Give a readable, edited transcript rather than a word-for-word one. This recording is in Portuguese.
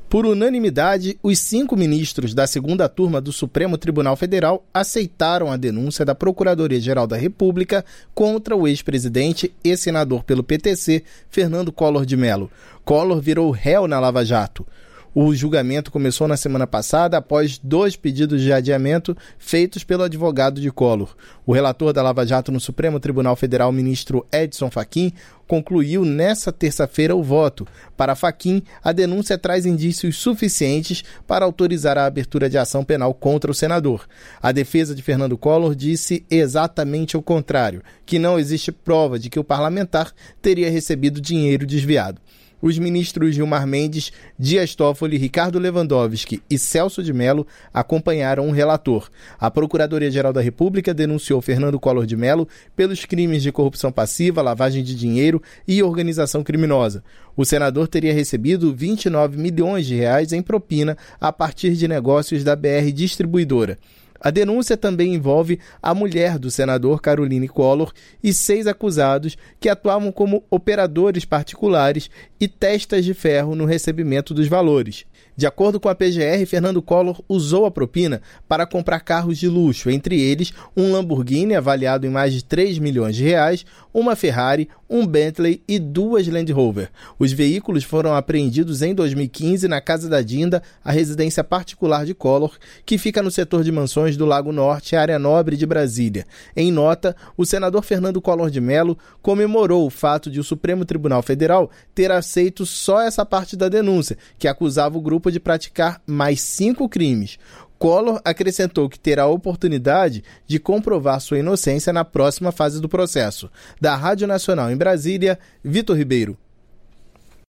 Por unanimidade, os 5 ministros da segunda turma do Supremo Tribunal Federal aceitaram a denúncia da Procuradoria-Geral da República contra o ex-presidente e senador pelo PTC, Fernando Collor de Mello. Collor virou réu na Lava Jato. O julgamento começou na semana passada após 2 pedidos de adiamento feitos pelo advogado de Collor. O relator da Lava Jato no Supremo Tribunal Federal, ministro Edson Fachin, concluiu nesta terça-feira o voto. Para Fachin, a denúncia traz indícios suficientes para autorizar a abertura de ação penal contra o senador. A defesa de Fernando Collor disse exatamente o contrário, que não existe prova de que o parlamentar teria recebido dinheiro desviado. Os ministros Gilmar Mendes, Dias Toffoli, Ricardo Lewandowski e Celso de Mello acompanharam o relator. A Procuradoria-Geral da República denunciou Fernando Collor de Mello pelos crimes de corrupção passiva, lavagem de dinheiro e organização criminosa. O senador teria recebido 29 milhões de reais em propina a partir de negócios da BR Distribuidora. A denúncia também envolve a mulher do senador, Caroline Collor, e 6 acusados que atuavam como operadores particulares e testas de ferro no recebimento dos valores. De acordo com a PGR, Fernando Collor usou a propina para comprar carros de luxo, entre eles um Lamborghini avaliado em mais de 3 milhões de reais, uma Ferrari, um Bentley e 2 Land Rover. Os veículos foram apreendidos em 2015 na Casa da Dinda, a residência particular de Collor, que fica no setor de mansões do Lago Norte, área nobre de Brasília. Em nota, o senador Fernando Collor de Mello comemorou o fato de o Supremo Tribunal Federal ter aceito só essa parte da denúncia, que acusava o grupo de praticar mais 5 crimes. Collor acrescentou que terá a oportunidade de comprovar sua inocência na próxima fase do processo. Da Rádio Nacional em Brasília, Vitor Ribeiro.